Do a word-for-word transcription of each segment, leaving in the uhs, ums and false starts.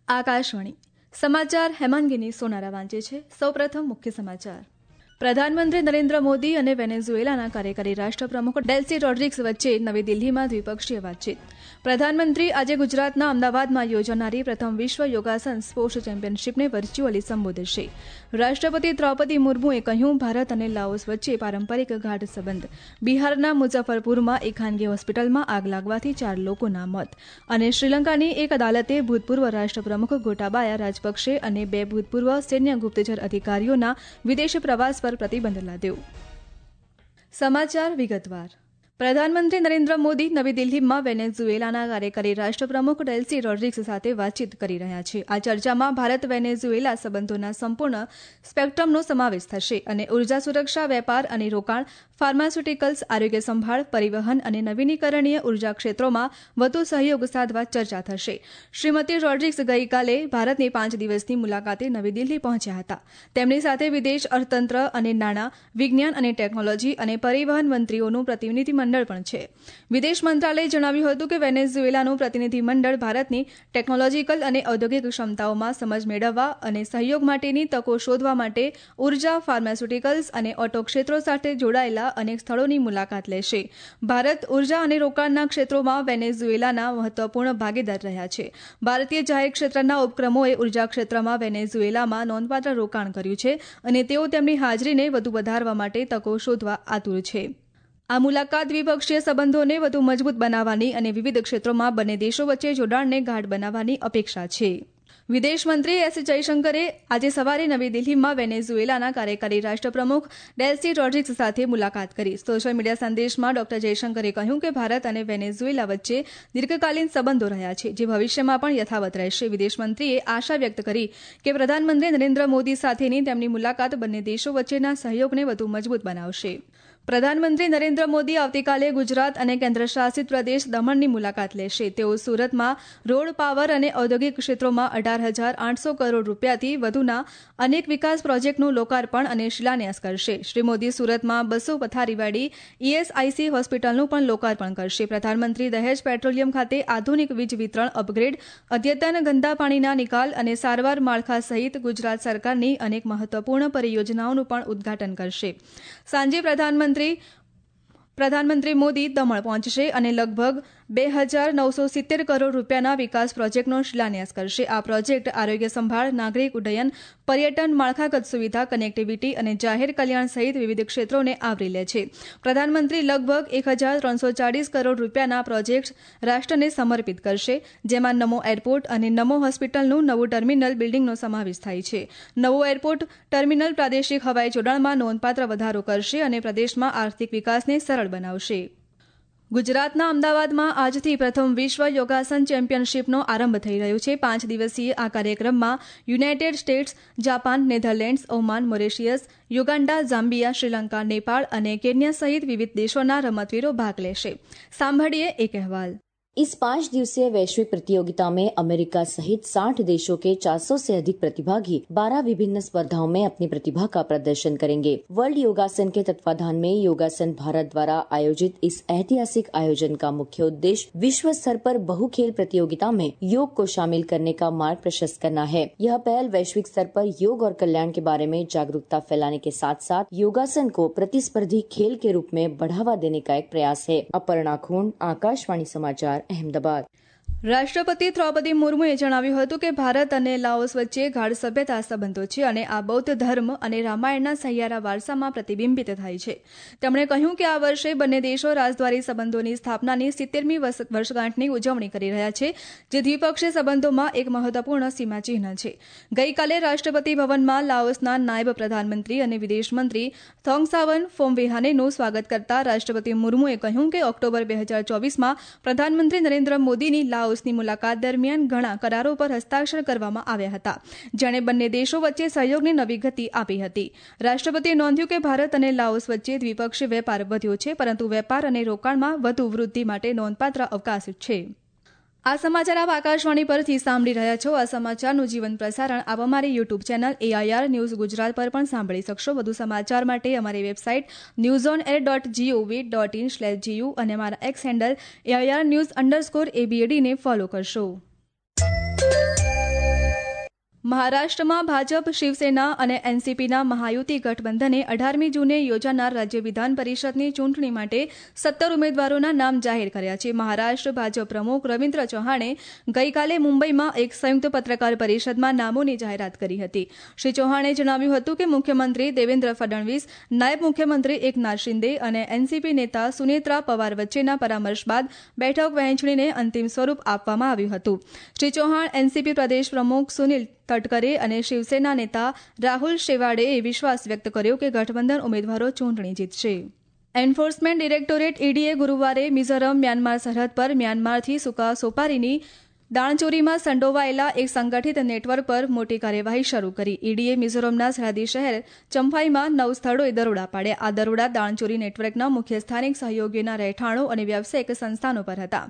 આકાશવાણી સમાચાર હેમાંગીની સોનારા વાંચે છે. સૌપ્રથમ મુખ્ય સમાચાર. પ્રધાનમંત્રી નરેન્દ્ર મોદી અને વેનેઝુએલાના કાર્યકારી રાષ્ટ્રપ્રમુખ ડેલ્સી રોડ્રિગ્સ વચ્ચે નવી દિલ્હીમાં દ્વિપક્ષીય વાતચીત. પ્રધાનમંત્રી આજે ગુજરાતના અમદાવાદમાં યોજાનારી પ્રથમ વિશ્વ યોગાસન સ્પોર્ટ્સ ચેમ્પિયનશીપને વર્ચ્યુઅલી સંબોધશે. રાષ્ટ્રપતિ દ્રૌપદી મુર્મુએ કહ્યું, ભારત અને લાઓસ વચ્ચે પારંપરિક ગાઢ સંબંધ. બિહારના મુઝફ્ફરપુરમાં એક ખાનગી હોસ્પિટલમાં આગ લાગવાથી ચાર લોકોના મોત. અને શ્રીલંકાની એક અદાલતે ભૂતપૂર્વ રાષ્ટ્રપ્રમુખ ગોટાબાયા રાજપક્ષે અને બે ભૂતપૂર્વ સૈન્ય ગુપ્તચર અધિકારીઓના વિદેશ પ્રવાસ પર પ્રતિબંધ લાદ્યો. સમાચાર વિગતવાર. પ્રધાનમંત્રી નરેન્દ્ર મોદી નવી દિલ્હીમાં વેનેઝુએલાના કાર્યકારી રાષ્ટ્રપ્રમુખ ડેલ્સી રોડ્રિગ્સ સાથે વાતચીત કરી રહ્યા છે. આ ચર્ચામાં ભારત વેનેઝુએલા સંબંધોના સંપૂર્ણ સ્પેક્ટ્રમનો સમાવેશ થશે અને ઉર્જા સુરક્ષા, વેપાર અને રોકાણ, ફાર્માસ્યુટિકલ્સ, આરોગ્ય સંભાળ, પરિવહન અને નવીનીકરણીય ઉર્જા ક્ષેત્રોમાં વધુ સહયોગ સાધવા ચર્ચા થશે. શ્રીમતી રોડ્રિગ્સ ગઈકાલે ભારતની પાંચ દિવસની મુલાકાતે નવી દિલ્હી પહોંચ્યા હતા. તેમની સાથે વિદેશ, અર્થતંત્ર અને નાણાં, વિજ્ઞાન અને ટેકનોલોજી અને પરિવહન મંત્રીઓનું પ્રતિનિધિ મંડળ પણ છે. વિદેશ મંત્રાલયે જણાવ્યું હતું કે વેનેઝુએલાનું પ્રતિનિધિ મંડળ ભારતની ટેકનોલોજીકલ અને ઔદ્યોગિક ક્ષમતાઓમાં સમજ મેળવવા અને સહયોગ માટેની તકો શોધવા માટે ઉર્જા, ફાર્માસ્યુટિકલ્સ અને ઓટો ક્ષેત્રો સાથે જોડાયેલા અનેક સ્થળોની મુલાકાત લેશે. ભારત ઉર્જા અને રોકાણના ક્ષેત્રોમાં વેનેઝુએલાના મહત્વપૂર્ણ ભાગીદાર રહ્યા છે. ભારતીય જાહેર ક્ષેત્રના ઉપક્રમોએ ઉર્જા ક્ષેત્રમાં વેનેઝુએલામાં નોંધપાત્ર રોકાણ કર્યું છે અને તેઓ તેમની હાજરીને વધુ વધારવા માટે તકો શોધવા આતુર છે. આ મુલાકાત દ્વિપક્ષીય સંબંધોને વધુ મજબૂત બનાવવાની અને વિવિધ ક્ષેત્રોમાં બંને દેશો વચ્ચે જોડાણને ગાઢ બનાવવાની અપેક્ષા છે. વિદેશ મંત્રી એસ જયશંકરે આજે સવારે નવી દિલ્હીમાં વેનેઝુએલાના કાર્યકારી રાષ્ટ્રપ્રમુખ ડેલ્સી રોડ્રિગ્સ સાથે મુલાકાત કરી. સોશિયલ મીડિયા સંદેશમાં ડોક્ટર જયશંકરે કહ્યું કે ભારત અને વેનેઝુએલા વચ્ચે દીર્ઘકાલીન સંબંધો રહ્યા છે, જે ભવિષ્યમાં પણ યથાવત રહેશે. વિદેશ મંત્રીએ આશા વ્યક્ત કરી કે પ્રધાનમંત્રી નરેન્દ્ર મોદી સાથેની તેમની મુલાકાત બંને દેશો વચ્ચેના સહયોગને વધુ મજબૂત બનાવશે. પ્રધાનમંત્રી નરેન્દ્ર મોદી આવતીકાલે ગુજરાત અને કેન્દ્રશાસિત પ્રદેશ દમણની મુલાકાત લેશે. તેઓ સુરતમાં રોડ, પાવર અને ઔદ્યોગિક ક્ષેત્રોમાં અઢાર હજાર આઠસો કરોડ રૂપિયાથી વધુના અનેક વિકાસ પ્રોજેક્ટનું લોકાર્પણ અને શિલાન્યાસ કરશે. શ્રી મોદી સુરતમાં બસો પથારીવાળી ઈએસઆઈસી હોસ્પિટલનું પણ લોકાર્પણ કરશે. પ્રધાનમંત્રી દહેજ પેટ્રોલિયમ ખાતે આધુનિક વીજ વિતરણ અપગ્રેડ, અદ્યતન ગંદા પાણીના નિકાલ અને સારવાર માળખા સહિત ગુજરાત સરકારની અનેક મહત્વપૂર્ણ પરિયોજનાઓનું પણ ઉદઘાટન કરશે. સાંજે પ્રધાનમંત્રી પ્રધાનમંત્રી મોદી દમણ પહોંચશે અને લગભગ બે હજાર નવસો સિત્તેર કરોડ રૂપિયાના વિકાસ પ્રોજેક્ટનો શિલાન્યાસ કરશે. આ પ્રોજેક્ટ આરોગ્ય સંભાળ, નાગરિક ઉડ્ડયન, પર્યટન, માળખાગત સુવિધા, કનેક્ટિવિટી અને જાહેર કલ્યાણ સહિત વિવિધ ક્ષેત્રોને આવરી લે છે. પ્રધાનમંત્રી લગભગ એક હજાર ત્રણસો ચાળીસ કરોડ રૂપિયાના પ્રોજેક્ટ રાષ્ટ્રને સમર્પિત કરશે, જેમાં નમો એરપોર્ટ અને નમો હોસ્પિટલનું નવું ટર્મિનલ બિલ્ડિંગનો સમાવેશ થાય છે. નવું એરપોર્ટ ટર્મિનલ પ્રાદેશિક હવાઈ જોડાણમાં નોંધપાત્ર વધારો કરશે અને પ્રદેશમાં આર્થિક વિકાસને સરળ બનાવશે. ગુજરાતના અમદાવાદમાં આજથી પ્રથમ વિશ્વ યોગાસન ચેમ્પિયનશીપનો આરંભ થઈ રહ્યો છે. પાંચ દિવસીય આ કાર્યક્રમમાં United States, Japan, Netherlands, Oman, Mauritius, Uganda, Zambia, Sri Lanka, Nepal અને કેન્યા સહિત વિવિધ देशों रमतवीरों भाग लेशे. सांभळिए एक अहवाल. इस पाँच दिवसीय वैश्विक प्रतियोगिता में अमेरिका सहित साठ देशों के चार सौ से अधिक प्रतिभागी बारह विभिन्न स्पर्धाओं में अपनी प्रतिभा का प्रदर्शन करेंगे. वर्ल्ड योगासन के तत्वाधान में योगासन भारत द्वारा आयोजित इस ऐतिहासिक आयोजन का मुख्य उद्देश्य विश्व स्तर पर बहुखेल प्रतियोगिता में योग को शामिल करने का मार्ग प्रशस्त करना है. यह पहल वैश्विक स्तर पर योग और कल्याण के बारे में जागरूकता फैलाने के साथ साथ योगासन को प्रतिस्पर्धी खेल के रूप में बढ़ावा देने का एक प्रयास है. अपर्णा खून, आकाशवाणी समाचार, अहमदाबाद. રાષ્ટ્રપતિ દ્રૌપદી મુર્મુએ જણાવ્યું હતું કે ભારત અને લાઓસ વચ્ચે ગાઢ સભ્યતા સંબંધો છે અને આ બૌદ્ધ ધર્મ અને રામાયણના સહિયારા વારસામાં પ્રતિબિંબિત થાય છે. તેમણે કહ્યું કે આ વર્ષે બંને દેશો રાજદ્વારી સંબંધોની સ્થાપનાની સિત્તેરમી વર્ષગાંઠની ઉજવણી કરી રહ્યા છે, જે દ્વિપક્ષીય સંબંધોમાં એક મહત્વપૂર્ણ સીમાચિહ્ન છે. ગઈકાલે રાષ્ટ્રપતિ ભવનમાં લાઓસના નાયબ પ્રધાનમંત્રી અને વિદેશ મંત્રી થોંગસાવન ફોમવિહાનેનું સ્વાગત કરતા રાષ્ટ્રપતિ મુર્મુએ કહ્યું કે ઓક્ટોબર બે હજાર ચોવીસમાં પ્રધાનમંત્રી નરેન્દ્ર મોદીની લાઓસની મુલાકાત દરમિયાન ઘણા કરારો પર હસ્તાક્ષર કરવામાં આવ્યા હતા, જેણે બંને દેશો વચ્ચે સહયોગને નવી ગતિ આપી હતી. રાષ્ટ્રપતિએ નોંધ્યું કે ભારત અને લાઓસ વચ્ચે દ્વિપક્ષીય વેપાર વધ્યો છે, પરંતુ વેપાર અને રોકાણમાં વધુ વૃદ્ધિ માટે નોંધપાત્ર અવકાશ છે. આ સમાચાર આપ આકાશવાણી પરથી સાંભળી રહ્યા છો. આ સમાચારનું જીવન પ્રસારણ આપ અમારી YouTube channel AIR news Gujarat પર પણ સાંભળી શકશો. વધુ સમાચાર માટે અમારી website news on air dot GOV dot in slash GU અને અમારા X handle AIR news underscore એબીએડીને ફોલો કરશો. મહારાષ્ટ્રમાં ભાજપ, શિવસેના અને એનસીપીના મહાયુતિ ગઠબંધને અઢારમી જૂને યોજાનાર રાજ્ય વિધાન પરિષદની ચૂંટણી માટે સત્તર ઉમેદવારોના નામ જાહેર કર્યા છે. મહારાષ્ટ્ર ભાજપ પ્રમુખ રવિન્દ્ર ચૌહાણે ગઈકાલે મુંબઈમાં એક સંયુક્ત પત્રકાર પરિષદમાં નામોની જાહેરાત કરી હતી. શ્રી ચૌહાણે જણાવ્યું હતું કે મુખ્યમંત્રી દેવેન્દ્ર ફડણવીસ, નાયબ મુખ્યમંત્રી એકનાથ શિંદે અને એનસીપી નેતા સુનેત્રા પવાર વચ્ચેના પરામર્શ બાદ બેઠક વહેંચણીને અંતિમ સ્વરૂપ આપવામાં આવ્યું હતું. શ્રી ચૌહાણ, એનસીપી પ્રદેશ પ્રમુખ સુનિલ તટકરે અને શિવસેના નેતા રાહુલ શેવાડેએ વિશ્વાસ વ્યક્ત કર્યો કે ગઠબંધન ઉમેદવારો ચૂંટણી જીતશે. એન્ફોર્સમેન્ટ ડિરેક્ટોરેટ ઈડીએ ગુરુવારે મિઝોરમ મ્યાનમાર સરહદ પર મ્યાનમારથી સૂકા સોપારીની દાણચોરીમાં સંડોવાયેલા એક સંગઠિત નેટવર્ક પર મોટી કાર્યવાહી શરૂ કરી. ઈડીએ મિઝોરમના સરહદી શહેર ચંફાઈમાં નવ સ્થળોએ દરોડા પાડ્યા. આ દરોડા દાણચોરી નેટવર્કના મુખ્ય સ્થાનિક સહયોગીઓના રહેઠાણો અને વ્યવસાયિક સંસ્થાનો પર હતા.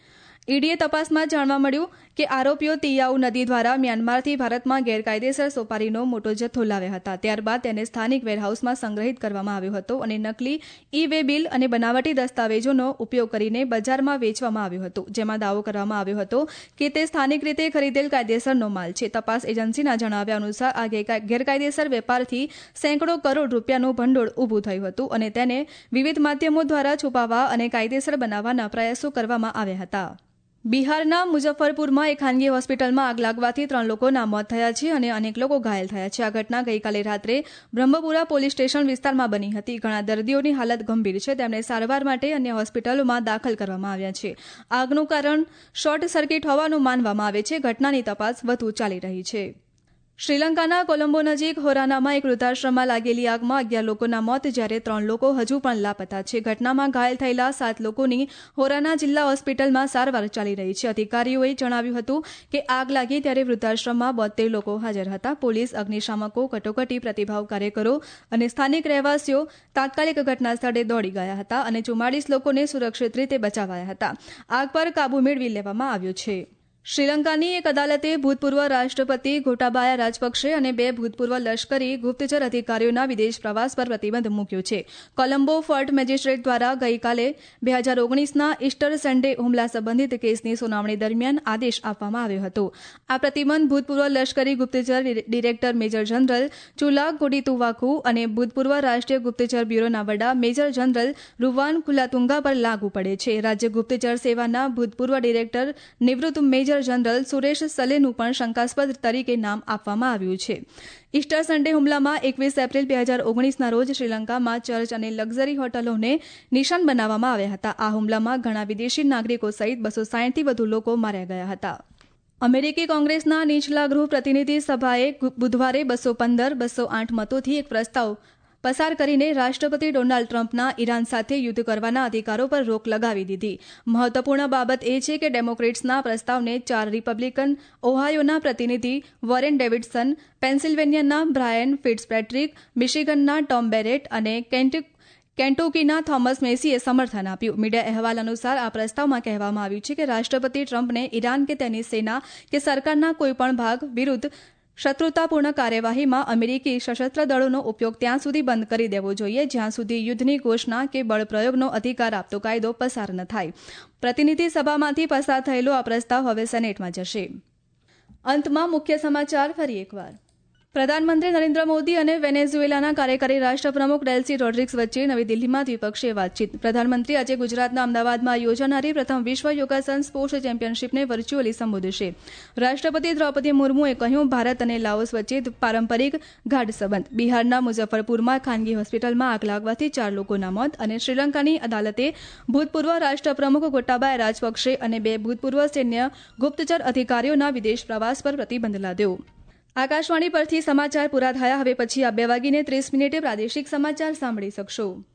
ઈડીએ તપાસમાં જાણવા મળ્યું કે આરોપીઓ તિયાઉ નદી દ્વારા મ્યાનમારથી ભારતમાં ગેરકાયદેસર સોપારીનો મોટો જથ્થો લાવ્યા હતા. ત્યારબાદ તેને સ્થાનિક વેરહાઉસમાં સંગ્રહિત કરવામાં આવ્યો હતો અને નકલી ઈ વે બિલ અને બનાવટી દસ્તાવેજોનો ઉપયોગ કરીને બજારમાં વેચવામાં આવ્યો હતો, જેમાં દાવો કરવામાં આવ્યો હતો કે તે સ્થાનિક રીતે ખરીદેલ કાયદેસરનો માલ છે. તપાસ એજન્સીના જણાવ્યા અનુસાર આ ગેરકાયદેસર વેપારથી સેંકડો કરોડ રૂપિયાનું ભંડોળ ઊભું થયું હતું અને તેને વિવિધ માધ્યમો દ્વારા છુપાવવા અને કાયદેસર બનાવવાના પ્રયાસો કરવામાં આવ્યા હતા. બિહારના મુઝફ્ફરપુરમાં એક ખાનગી હોસ્પિટલમાં આગ લાગવાથી ત્રણ લોકોના મોત થયા છે અને અનેક લોકો ઘાયલ થયા છે. આ ઘટના ગઈકાલે રાત્રે બ્રહ્મપુરા પોલીસ સ્ટેશન વિસ્તારમાં બની હતી. ઘણા દર્દીઓની હાલત ગંભીર છે. તેમને સારવાર માટે અન્ય હોસ્પિટલોમાં દાખલ કરવામાં આવ્યા છે. આગનું કારણ શોર્ટ સર્કિટ હોવાનું માનવામાં આવે છે. ઘટનાની તપાસ વધુ ચાલી રહી છે. શ્રીલંકાના કોલંબો નજીક હોરાનામાં એક વૃદ્ધાશ્રમમાં લાગેલી આગમાં અગિયાર લોકોના મોત જ્યારે ત્રણ લોકો હજુ પણ લાપતા છે. ઘટનામાં ઘાયલ થયેલા સાત લોકોની હોરાના જિલ્લા હોસ્પિટલમાં સારવાર ચાલી રહી છે. અધિકારીઓએ જણાવ્યું હતું કે આગ લાગી ત્યારે વૃદ્ધાશ્રમમાં બોતેર લોકો હાજર હતા. પોલીસ, અગ્નિશામકો, કટોકટી પ્રતિભાવ કાર્યકરો અને સ્થાનિક રહેવાસીઓ તાત્કાલિક ઘટના સ્થળે દોડી ગયા હતા અને ચુમ્માળીસ લોકોને સુરક્ષિત રીતે બચાવાયા હતા. આગ પર કાબુ મેળવી લેવામાં આવ્યો છે. શ્રીલંકાની એક અદાલતે ભૂતપૂર્વ રાષ્ટ્રપતિ ગોટાબાયા રાજપક્ષે અને બે ભૂતપૂર્વ લશ્કરી ગુપ્તચર અધિકારીઓના વિદેશ પ્રવાસ પર પ્રતિબંધ મૂક્યો છે. કોલંબો ફોર્ટ મેજિસ્ટ્રેટ દ્વારા ગઈકાલે બે હજાર ઓગણીસના ઇસ્ટર સન્ડે હુમલા સંબંધિત કેસની સુનાવણી દરમિયાન આદેશ આપવામાં આવ્યો હતો. આ પ્રતિબંધ ભૂતપૂર્વ લશ્કરી ગુપ્તચર director major general Chula Kodituwakku અને ભૂતપૂર્વ રાષ્ટ્રીય ગુપ્તચર બ્યુરોના વડા મેજર જનરલ રૂવાન કુલાતુંગા પર લાગુ પડે છે. રાજ્ય ગુપ્તચર સેવાના ભૂતપૂર્વ ડિરેક્ટર નિવૃત્ત મેજર જનરલ સુરેશ સલેનું પણ શંકાસ્પદ તરીકે નામ આપવામાં આવ્યું છે. ઇસ્ટર સન્ડે હુમલામાં એકવીસ એપ્રિલ બે હજાર ઓગણીસના રોજ શ્રીલંકામાં ચર્ચ અને લક્ઝરી હોટલોને નિશાન બનાવવામાં આવ્યા હતા. આ હુમલામાં ઘણા વિદેશી નાગરિકો સહિત બસો સાહીઠથી વધુ લોકો માર્યા ગયા હતા. અમેરિકી કોંગ્રેસના નીચલા ગૃહ પ્રતિનિધિ સભાએ બુધવારે બસો પંદર બસો આઠ મતોથી એક પ્રસ્તાવ પસાર કરીને રાષ્ટ્રપતિ ડોનાલ્ડ ટ્રમ્પના ઈરાન સાથે યુદ્ધ કરવાના અધિકારો પર રોક લગાવી દીધી. મહત્વપૂર્ણ બાબત એ છે કે ડેમોક્રેટ્સના પ્રસ્તાવને ચાર રિપબ્લિકન, ઓહાયોના પ્રતિનિધિ વોરેન ડેવિડસન, પેન્સિલ્વેનિયાના બ્રાયન ફિટ્સપેટ્રિક, મિશિગનના ટોમ બેરેટ અને કેન્ટક કેન્ટુકીના થોમસ મેસીએ સમર્થન આપ્યું. મીડિયા અહેવાલ અનુસાર આ પ્રસ્તાવમાં કહેવામાં આવ્યું છે કે રાષ્ટ્રપતિ ટ્રમ્પને ઈરાન કે તેની સેના કે સરકારના કોઈપણ ભાગ વિરુદ્ધ શત્રુતાપૂર્ણ કાર્યવાહીમાં અમેરિકી સશસ્ત્ર દળોનો ઉપયોગ ત્યાં સુધી બંધ કરી દેવો જોઈએ જ્યાં સુધી યુદ્ધની ઘોષણા કે બળપ્રયોગનો અધિકાર આપતો કાયદો પસાર ન થાય. પ્રતિનિધિ સભામાંથી પસાર થયેલો આ પ્રસ્તાવ હવે સેનેટમાં જશે. અંતમાં મુખ્ય સમાચાર ફરી એકવાર. પ્રધાનમંત્રી નરેન્દ્ર મોદી અને વેનેઝુએલાના કાર્યકારી રાષ્ટ્રપ્રમુખ ડેલ્સી રોડ્રિગ્સ વચ્ચે નવી દિલ્હીમાં દ્વિપક્ષીય વાતચીત. પ્રધાનમંત્રી આજે ગુજરાતના અમદાવાદમાં યોજાનારી પ્રથમ વિશ્વ યોગાસન સ્પોર્ટ્સ ચેમ્પિયનશીપને વર્ચ્યુઅલી સંબોધશે. રાષ્ટ્રપતિ દ્રૌપદી મુર્મુએ કહ્યું, ભારત અને લાઓસ વચ્ચે પારંપરિક ગાઢ સંબંધ. બિહારના મુઝફ્ફરપુરમાં ખાનગી હોસ્પિટલમાં આગ લાગવાથી ચાર લોકોના મોત અને શ્રીલંકાની અદાલતે ભૂતપૂર્વ રાષ્ટ્રપ્રમુખ ગોટાબાયા રાજપક્ષે અને બે ભૂતપૂર્વ સૈન્ય ગુપ્તચર અધિકારીઓના વિદેશ પ્રવાસ પર પ્રતિબંધ લાદ્યો. આકાશવાણી પરથી સમાચાર પૂરા થયા. હવે પછી આ બે વાગીને ત્રીસ મિનિટે પ્રાદેશિક સમાચાર સાંભળી શકશો.